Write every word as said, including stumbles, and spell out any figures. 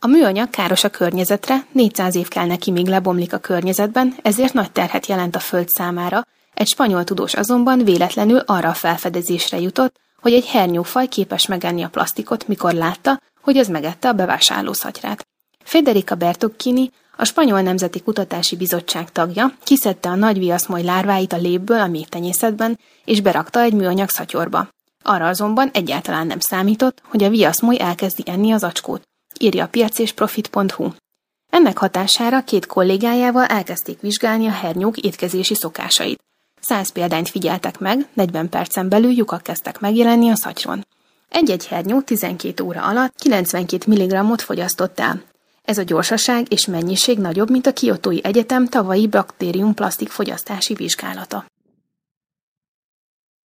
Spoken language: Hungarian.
A műanyag káros a környezetre, négyszáz év kell neki, míg lebomlik a környezetben, ezért nagy terhet jelent a Föld számára. Egy spanyol tudós azonban véletlenül arra a felfedezésre jutott, hogy egy hernyófaj képes megenni a plasztikot, mikor látta, hogy ez megette a bevásárlószatyrát. Federica Bertocchini, a Spanyol Nemzeti Kutatási Bizottság tagja, kiszedte a nagy viaszmoly lárváit a légből a méhtenyészetben, és berakta egy műanyag szatyorba. Arra azonban egyáltalán nem számított, hogy a viaszmoly elkezdi enni az acskót, írja a piac és profit pont hu. Ennek hatására két kollégájával elkezdték vizsgálni a hernyók étkezési szokásait. Száz példányt figyeltek meg, negyven percen belül lyukak kezdtek megjelenni a szatyron. Egy-egy hernyó tizenkét óra alatt kilencvenkét milligrammot fogyasztott el. Ez a gyorsaság és mennyiség nagyobb, mint a Kiotói Egyetem tavalyi baktérium-plasztik fogyasztási vizsgálata.